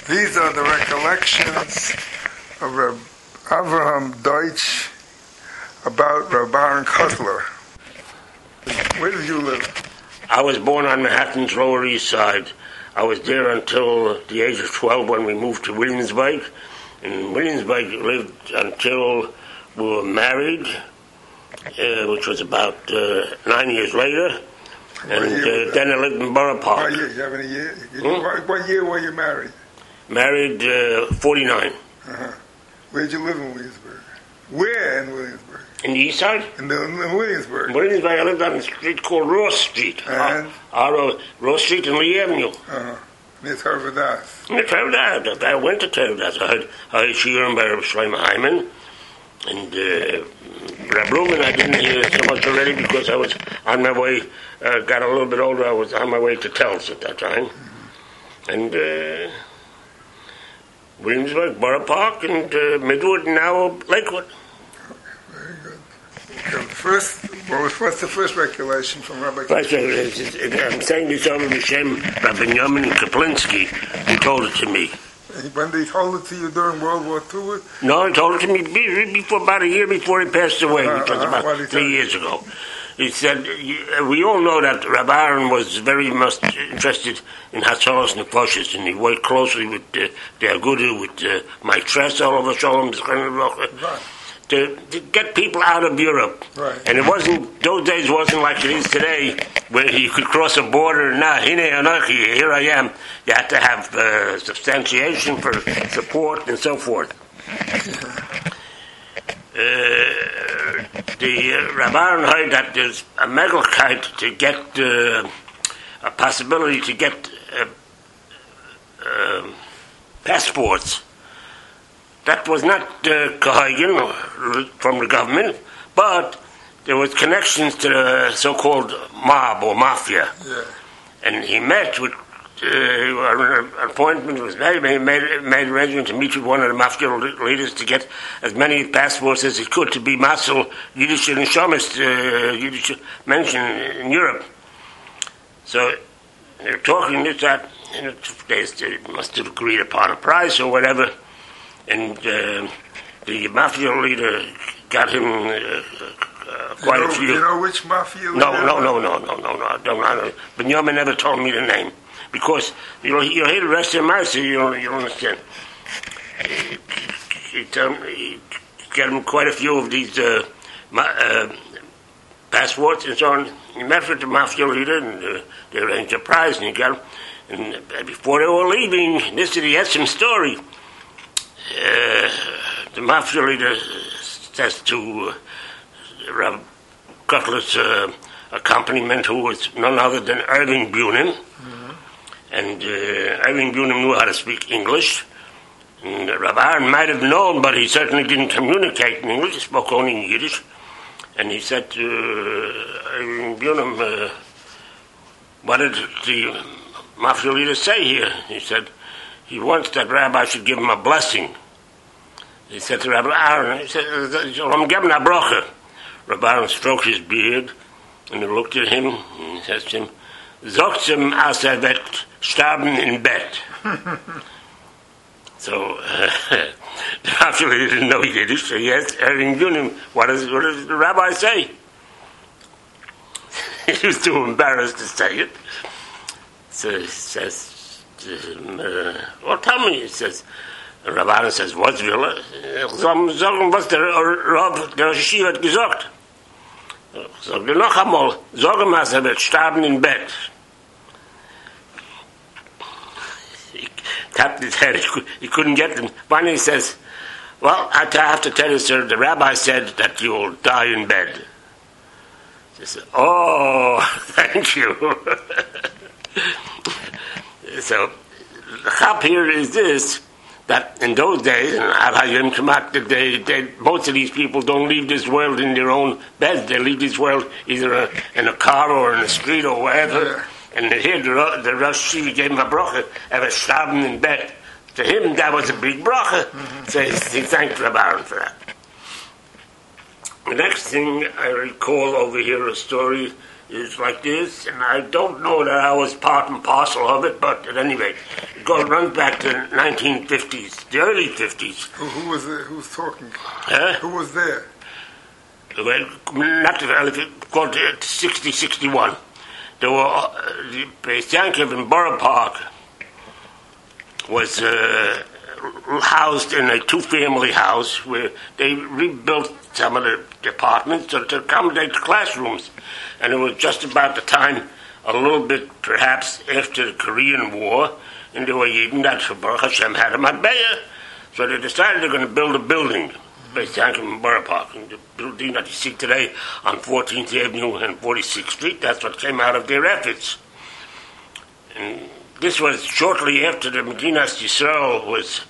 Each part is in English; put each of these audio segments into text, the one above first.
These are the recollections of Reb Avraham Deutsch about Reb Aaron Kotler. Where did you live? I was born on Manhattan's Lower East Side. I was there until the age of 12 when we moved to Williamsburg. In Williamsburg, lived until we were married, which was about 9 years later. And then I lived in Borough Park. What year? You have any year? What year were you married? Married 49. Uh-huh. Where did you live in Williamsburg? Where in Williamsburg? In the East Side? In Williamsburg. In Williamsburg, I lived on a street called Ross Street. And? Ross Street and Lee Avenue. Uh-huh. Near Tervadas. Near Tervadas. I went to Tervadas. I had Shiurim by Reb Shlomo Hyman. And Reb Reuben, I didn't hear so much already because I was on my way, got a little bit older. I was on my way to Telz at that time. Mm-hmm. And Williamsburg, Borough Park, and Midwood, and now Lakewood. Very good. What's the first recollection from Rabbi First recollection, I'm saying this over Hashem, Rabbi Benjamin Kaplinsky, who told it to me. When they told it to you during World War II? No, he told it to me before, about a year before he passed away, which was about 3 years ago. He said, we all know that Rabbi Aaron was very much interested in Hatzalas Nefashos, and he worked closely with the Aguda, with Mike Tress, all over Shalom, to get people out of Europe. Right. And it wasn't, those days wasn't like it is today, where you could cross a border, now, here I am. You had to have substantiation for support and so forth. The Rabban heard that there's a megalkeit to get a possibility to get passports. That was not Kahagan from the government, but there was connections to the so-called mob or mafia. Yeah. And he met with an appointment was made. He made arrangement to meet with one of the mafia leaders to get as many passports as he could to be Masel Yiddish and Shamis, Yiddish mentioned in Europe. So they were talking this, that, and they must have agreed upon a price or whatever. And the mafia leader got him quite a few. You know which mafia leader? No. I don't. Benjamin never told me the name. Because you'll hear the rest of my say, you'll understand. He got him quite a few of these passports and so on. He met with the mafia leader and they arranged a prize and he got him. And before they were leaving, this is the Etzem story. The mafia leader says to Rav Kotler's accompaniment, who was none other than Irving Bunin. And Irving Bunim knew how to speak English. And Rabbi Aaron might have known, but he certainly didn't communicate in English. He spoke only in Yiddish. And he said to Irving Bunim, what did the mafia leader say here? He said, he wants that Rabbi should give him a blessing. He said to Rabbi Aaron, he said, I'm giving a bracha. Rabbi Aaron stroked his beard, and he looked at him, and he says to him, Sagt ihm, als wird sterben in Bett. So, actually he didn't know Yiddish, so he asked Irving Bunim, what does the rabbi say? He was too embarrassed to say it. So he says, well, tell me, he says, the rabbi says, was will er? Sagen, was der Rav, der Shishi hat gesagt. Sag dir noch einmal, sag ihm, als wird sterben in Bett. He tapped his head, he couldn't get them. Finally he says, well, I have to tell you, sir, the rabbi said that you will die in bed. He said, oh, thank you. So, the chap here is this, that in those days, most of these people don't leave this world in their own beds. They leave this world either in a car or in a street or wherever. And here the Rosh gave him a bracha, ever starving in bed. To him, that was a big bracha. Mm-hmm. So he thanked Rabbi Aaron for that. The next thing I recall over here, a story is like this, and I don't know that I was part and parcel of it, but at any rate, it runs back to the 1950s, the early 50s. Who was there? Who was talking? Huh? Who was there? Well, not the early, called 60, 61. There were, the Beis Yankov in Borough Park was housed in a two-family house where they rebuilt some of the apartments to accommodate the classrooms. And it was just about the time, a little bit perhaps after the Korean War, and they were Yidden that Baruch Hashem had a matbeya. So they decided they're going to build a building, Beis Yankov in Borough Park. And the building that you see today on 14th Avenue and 46th Street, that's what came out of their efforts. And this was shortly after the Medinas Yisrael was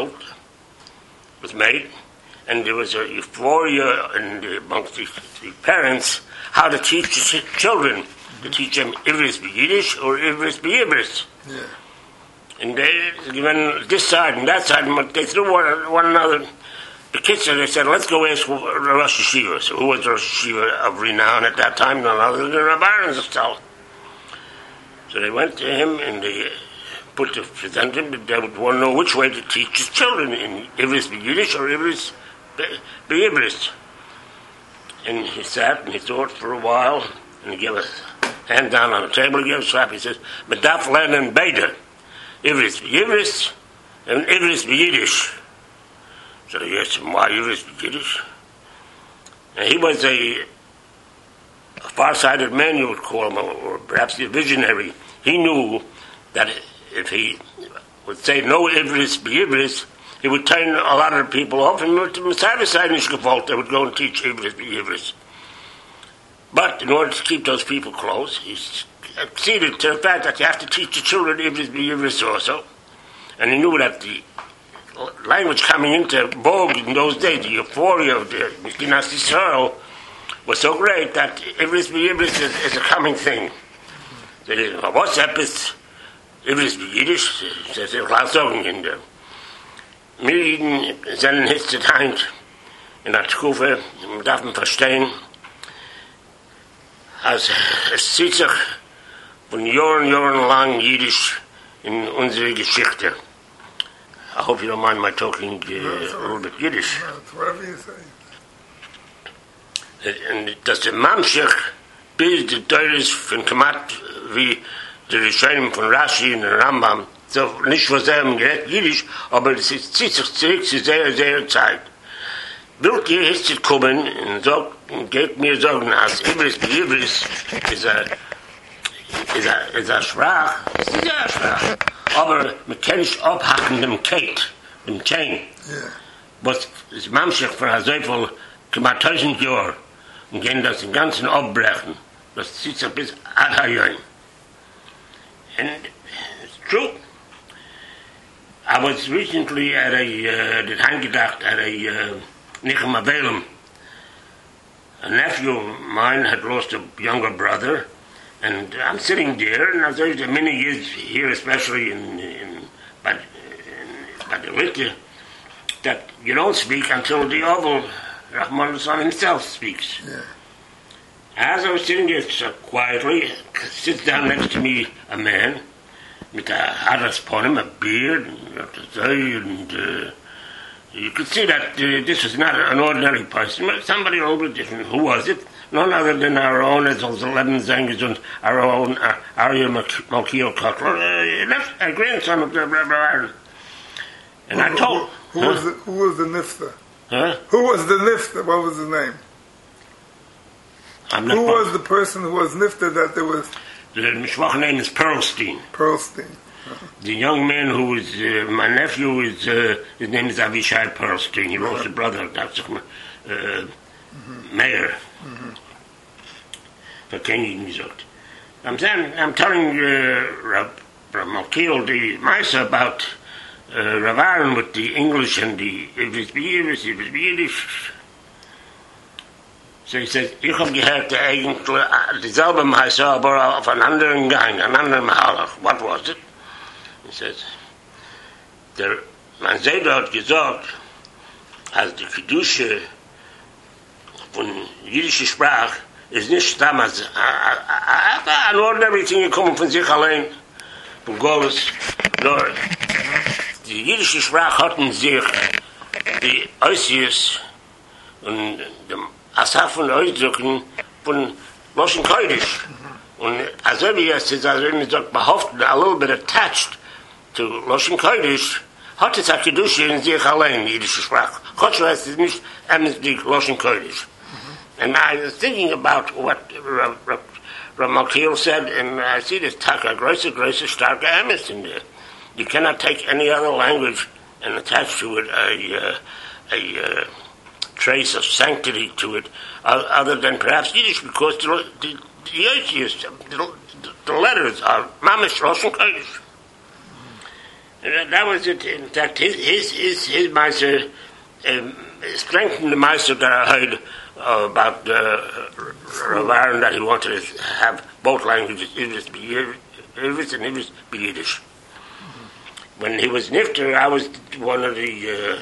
made, and there was a euphoria amongst the parents how to teach the children, to teach them Ivris B'Yiddish or Ivris B'Yibris. Yeah. And they went this side and that side, but they threw one another. The kids, they said, let's go ask Rosh Yeshiva. So who was Rosh Yeshiva of renown at that time? None other than Rabbi Aronson. So they went to him and they present him. They would want to know which way to teach his children, in Ivris B'Yiddish or Ivris B'Yibris. And he sat and he thought for a while, and he gave a hand down on the table, he gave a slap. He says, Medaf Len and Beda, Ivris B'Yibris and Ivris B'Yiddish. So they asked him, why Ivris B'Yiddish? And he was a far-sighted man, you would call him, or perhaps a visionary. He knew that if he would say no Ivris B'Yibris, he would turn a lot of the people off, and to Messiah side in Shkafalt, they would go and teach Ivris B'Yibris. But in order to keep those people close, he acceded to the fact that you have to teach the children Ivris B'Yibris also. And he knew that the language coming into vogue in those days, the euphoria of the Medinas Yisrael, was so great that Ivris B'Yibris is a coming thing. What's up is Ivris B'Yiddish, says Klaus Sogen in there. Wir sind in Hitze Zeit, in der Tkufe, man darf man verstehen, als es zieht sich von Jahren lang Jiddisch in unsere Geschichte. I hope you don't mind my talking a little bit Yiddish. Whatever you say. Und dass der Mamschech bis der Teures von Kamat wie der Rishonim von Rashi und Rambam, so nicht für selben gerät Jiddisch, aber es zieht sich zurück zu sehr Zeit. Wilt ihr jetzt kommen und geht mir sagen, als Ivris B'Yibris ist eine Sprache, es ist eine Sprache, aber man kann nicht abhaken dem Kate, dem Chain. Yeah. Was ist Mamschech für so viel, knapp 1000 Jahre, und gehen das im Ganzen abbrechen. Das zieht sich bis Adhayon. And it's true. I was recently at did Hangedacht at a Nichem Avelum. A nephew of mine had lost a younger brother, and I'm sitting there, and I've lived many years here, especially in Badalika, that you don't speak until the Oval Rahman al-San himself speaks. Yeah. As I was sitting there so quietly, sits down next to me a man with a hadas upon him, a beard, and you could see that this was not an ordinary person, but somebody a little bit different. Who was it? None other than our own, as also Leben Zengers and our own Arya Malkiel Kotler, a grandson of the Rabbi Aaron. And I told... Who was the Nifta? Huh? Who was the Nifta? What was his name? Who was the person who was Nifta that there was? The Mishwach name is Perlstein. Perlstein. The young man who is my nephew is his name is Avishai Perlstein. He lost a brother, that's Mayor. For Kenny gesagt. I'm telling Rav Malkiel the Maisa about Rav Aaron with the English and the Yiddish. So he says, ich habe gehört eigentlich dieselbe Maisa, aber auf einen anderen Gang, einen anderen Mahalach. What was it? He says, man Seder hat gesagt, als die Kedusche von jüdischer Sprache ist nicht damals an ordinary thing gekommen von sich allein, von Gottes, nur die jüdische Sprache hatten sich die Äußeres und dem Asaf von Ausdrücken von Loschen Kodesh. Und also wie es ist, also wie sagt, behaftet, a little bit attached to Loschen Kodesh, hat es Kedusha in sich allein, die jüdische Sprache. Gott weiß es nicht, die Loschen Kodesh. And I was thinking about what Ramakil said, and I see this taka, größer, starker emes in there. You cannot take any other language and attach to it a trace of sanctity to it, other than perhaps Yiddish, because the letters are mamish Rosh Kodesh. And that was it. In fact, his Meister strengthened the Meister that I heard about Rav Aaron, that he wanted to have both languages, Yiddish and Yiddish. When he was nifter, I was one of the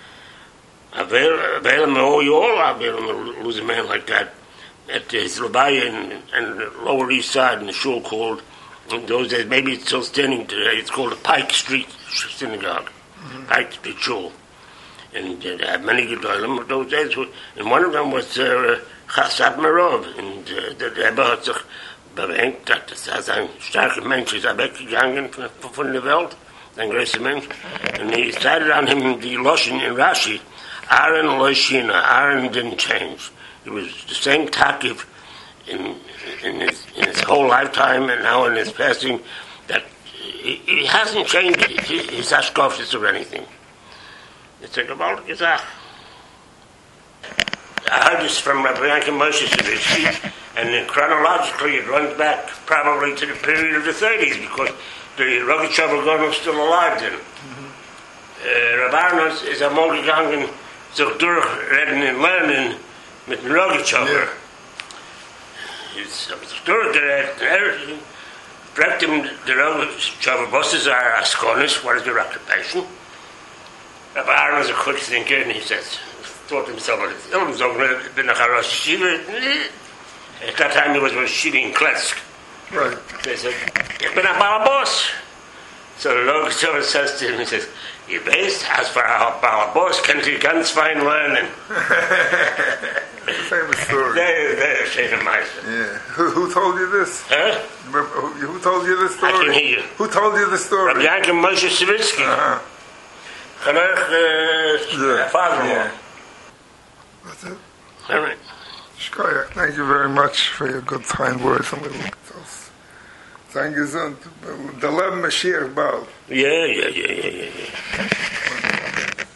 you all lose a man like that at his Lubaya and the Lower East Side in the shul called, in those days, maybe it's still standing today, it's called the Pike Street Synagogue, Pike Street Shul. And they had many Gedolim those days, and one of them was Chasad Merov, and the Rebbe hat sich bewenkt, dass ein starker Mensch ist weggegangen von der Welt, ein großer Mensch, and he started on him the Loshin in Rashi, Aaron Loshina, Aaron didn't change. It was the same takif in his whole lifetime and now in his passing, that he hasn't changed his ashkofis or anything. It's a Gebal Gezach. I heard this from Rabbi Yankin Moshe Savitsky, and chronologically it runs back probably to the period of the 30s, because the Rogachover Gon was still alive then. Rabbi Arnos is a Mogegangen sich durchreden und lernen mit dem Rogachover. He's durchgereden, fragt him the Rogachover, was is our Askonis, what is your occupation? Rabbi Aaron was a quick thinker, and he says, thought to himself, I've been a Rosh Yeshiva. At that time, he was Rosh Yeshiva in Klesk. Right. They said, ich bin a Balabos. So the Rogachover says to him, he says, you based, as for our Balabos, can you ganz fine learning? Famous story. They're Shana Meister. Yeah. Who told you this? Huh? Who told you this story? I can hear you. Who told you the story? Rabbi Yankin Moshe Savitsky. Uh-huh. Father-in-law. Yeah. That's it. All right. Shkoyach, thank you very much for your good kind words. And thank you, son. The Lev Mashiach Baal. Yeah.